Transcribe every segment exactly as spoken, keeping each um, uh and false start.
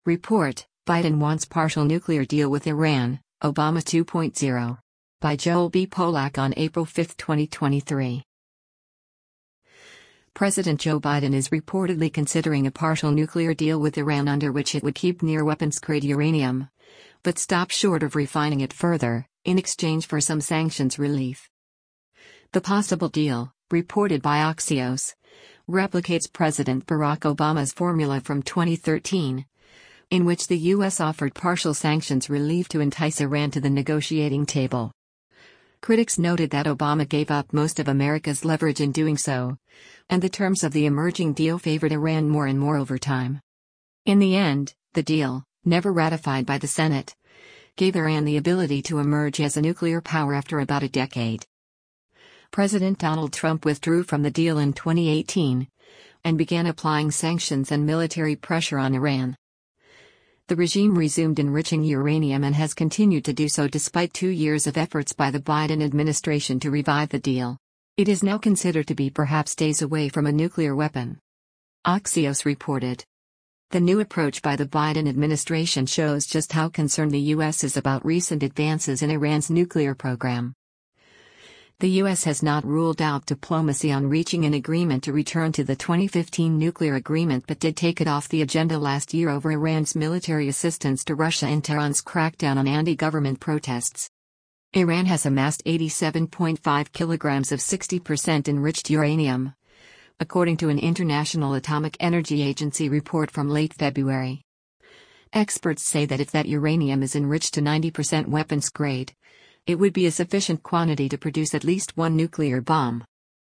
Report, Biden wants partial nuclear deal with Iran, Obama two point oh. By Joel B. Polak on April fifth, twenty twenty-three. President Joe Biden is reportedly considering a partial nuclear deal with Iran under which it would keep near-weapons-grade uranium, but stop short of refining it further, in exchange for some sanctions relief. The possible deal, reported by Axios, replicates President Barack Obama's formula from twenty thirteen, in which the U S offered partial sanctions relief to entice Iran to the negotiating table. Critics noted that Obama gave up most of America's leverage in doing so, and the terms of the emerging deal favored Iran more and more over time. In the end, the deal, never ratified by the Senate, gave Iran the ability to emerge as a nuclear power after about a decade. President Donald Trump withdrew from the deal in twenty eighteen and began applying sanctions and military pressure on Iran. The regime resumed enriching uranium and has continued to do so despite two years of efforts by the Biden administration to revive the deal. It is now considered to be perhaps days away from a nuclear weapon. Axios reported. The new approach by the Biden administration shows just how concerned the U S is about recent advances in Iran's nuclear program. The U S has not ruled out diplomacy on reaching an agreement to return to the twenty fifteen nuclear agreement but did take it off the agenda last year over Iran's military assistance to Russia and Tehran's crackdown on anti-government protests. Iran has amassed eighty-seven point five kilograms of sixty percent enriched uranium, according to an International Atomic Energy Agency report from late February. Experts say that if that uranium is enriched to ninety percent weapons grade, it would be a sufficient quantity to produce at least one nuclear bomb.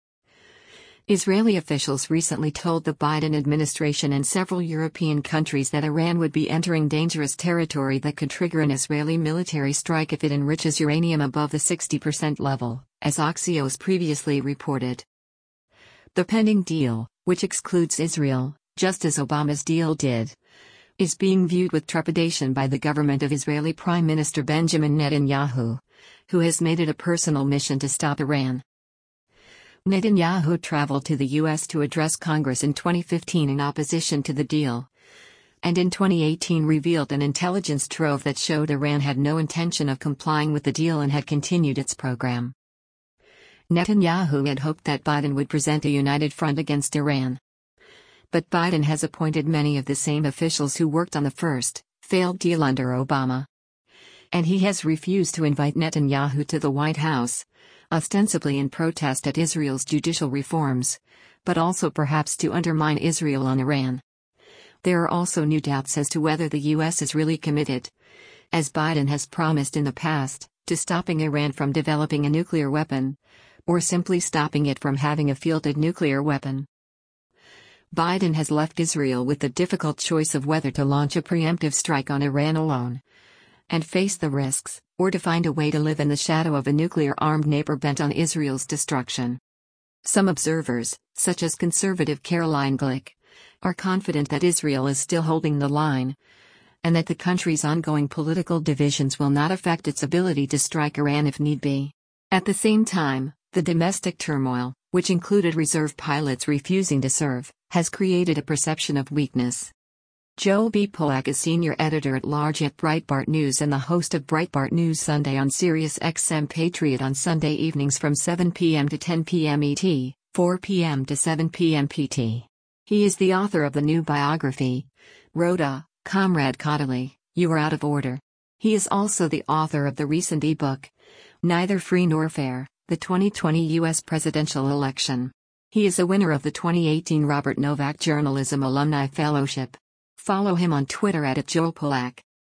Israeli officials recently told the Biden administration and several European countries that Iran would be entering dangerous territory that could trigger an Israeli military strike if it enriches uranium above the sixty percent level, as Axios previously reported. The pending deal, which excludes Israel, just as Obama's deal did, is being viewed with trepidation by the government of Israeli Prime Minister Benjamin Netanyahu, who has made it a personal mission to stop Iran. Netanyahu traveled to the U S to address Congress in twenty fifteen in opposition to the deal, and in twenty eighteen revealed an intelligence trove that showed Iran had no intention of complying with the deal and had continued its program. Netanyahu had hoped that Biden would present a united front against Iran. But Biden has appointed many of the same officials who worked on the first, failed deal under Obama. And he has refused to invite Netanyahu to the White House, ostensibly in protest at Israel's judicial reforms, but also perhaps to undermine Israel on Iran. There are also new doubts as to whether the U S is really committed, as Biden has promised in the past, to stopping Iran from developing a nuclear weapon, or simply stopping it from having a fielded nuclear weapon. Biden has left Israel with the difficult choice of whether to launch a preemptive strike on Iran alone and face the risks, or to find a way to live in the shadow of a nuclear-armed neighbor bent on Israel's destruction. Some observers, such as conservative Caroline Glick, are confident that Israel is still holding the line, and that the country's ongoing political divisions will not affect its ability to strike Iran if need be. At the same time, the domestic turmoil, which included reserve pilots refusing to serve, has created a perception of weakness. Joel B. Polak is senior editor-at-large at Breitbart News and the host of Breitbart News Sunday on Sirius X M Patriot on Sunday evenings from seven p m to ten p m E T, four p m to seven p m P T. He is the author of the new biography, Rhoda, Comrade Caudaly, You Are Out of Order. He is also the author of the recent e-book, Neither Free Nor Fair, the twenty twenty U S Presidential Election. He is a winner of the twenty eighteen Robert Novak Journalism Alumni Fellowship. Follow him on Twitter at Joel Polak.